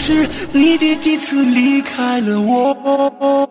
是你第几次离开了我。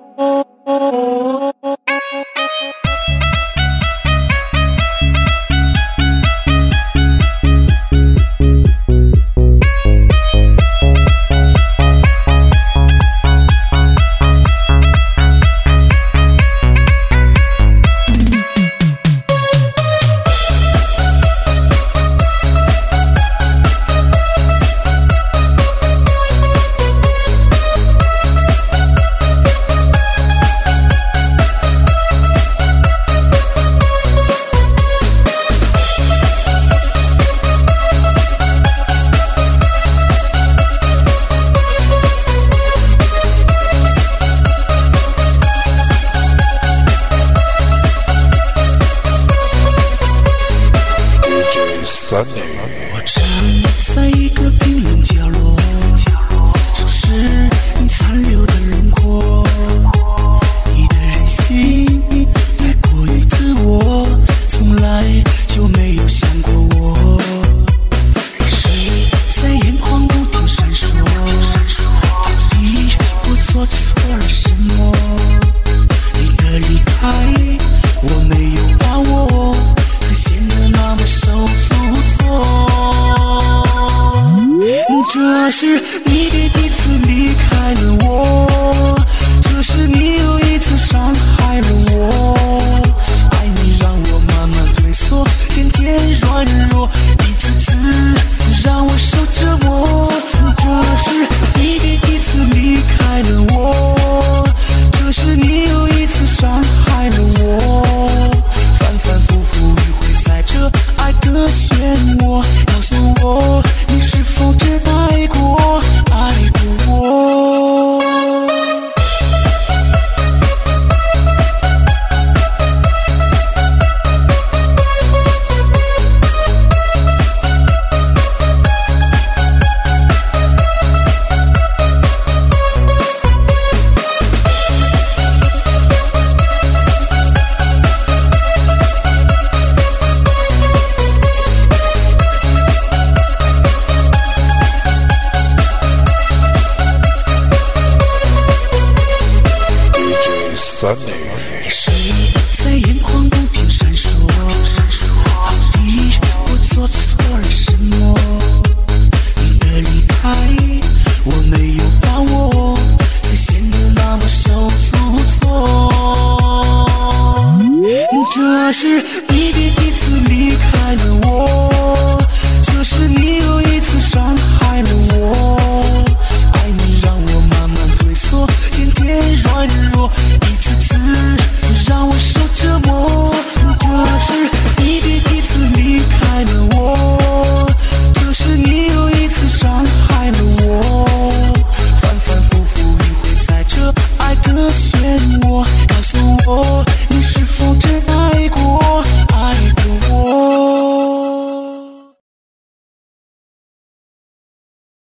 我站在一个冰冷角落，收拾你残留的轮廓，你的任性太过于自我，从来就没有想过我。泪水在眼眶不停闪烁，到底我做错了什么？你的离开我没有把握，才显得那么手足错。这是你第几次离开了我，这是你又一次伤害了我。爱你让我慢慢退缩，渐渐软弱，一次次让我